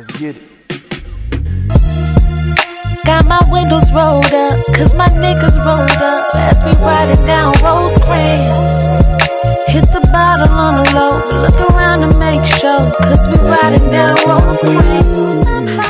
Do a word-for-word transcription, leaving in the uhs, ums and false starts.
Let's get it. Got my windows rolled up, cause my niggas rolled up as we riding down Rosecrans. Hit the bottle on the low, look around to make sure, cause we riding down Rosecrans.